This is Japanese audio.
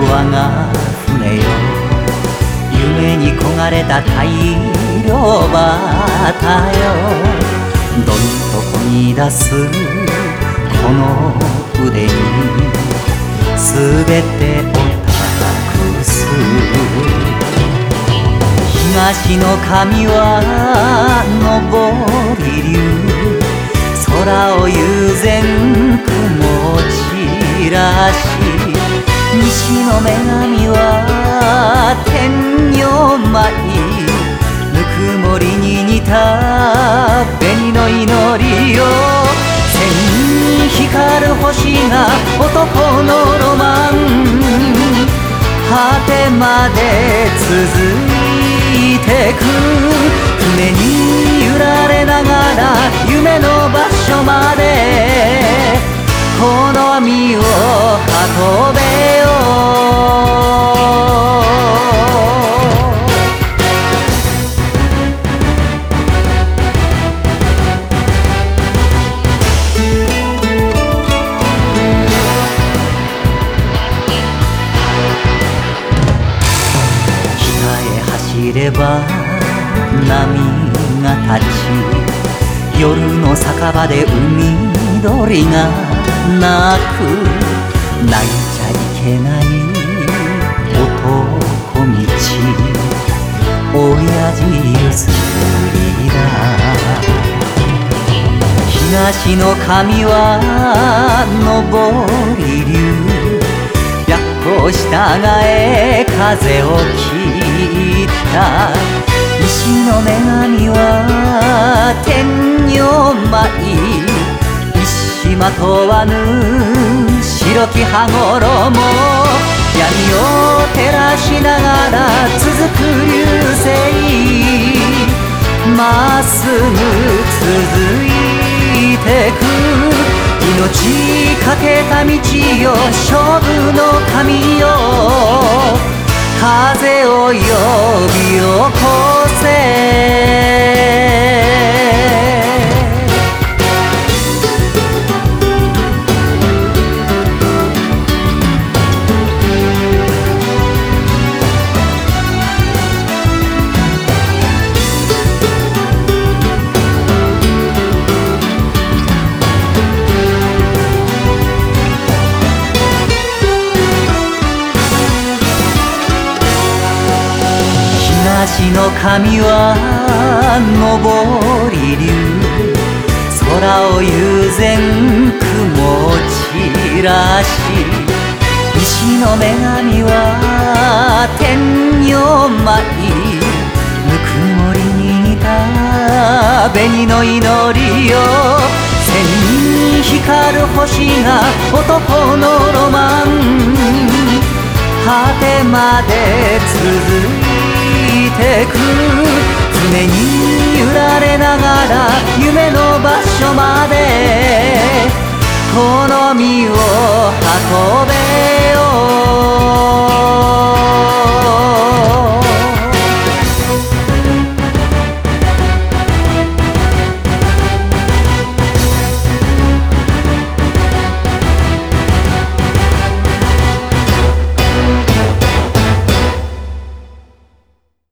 我が船よ、夢に焦がれた大漁旗よ、どんとこぎ出すこの腕にすべてを託す。東の神は昇り龍、空を悠然雲散らし、西の女神は天女舞、ぬくもりに似た紅の祈りよ、千人光る星が男のロマン、果てまで続いてく。船に揺られながら夢の場所までこの網を運べよ。北へ走れば波が立ち、夜の酒場で海鳥が泣く。泣いちゃいけない男道、親父譲りだ。東の神は昇り龍、白光したがえ風を切った。西の女神は天女舞、石まとわぬ白き羽衣、闇を照らしながら続く流星、まっすぐ続いてく。命かけた道よ、勝負の神よ、風を呼び起こせ。東の神は昇り龍、空を悠然雲散らし、西の女神は天女舞、ぬくもりに似た紅の祈りよ、千人光る星が男のロマン、果てまで続いてく。船に揺られながら夢の場所までこの身を運べ。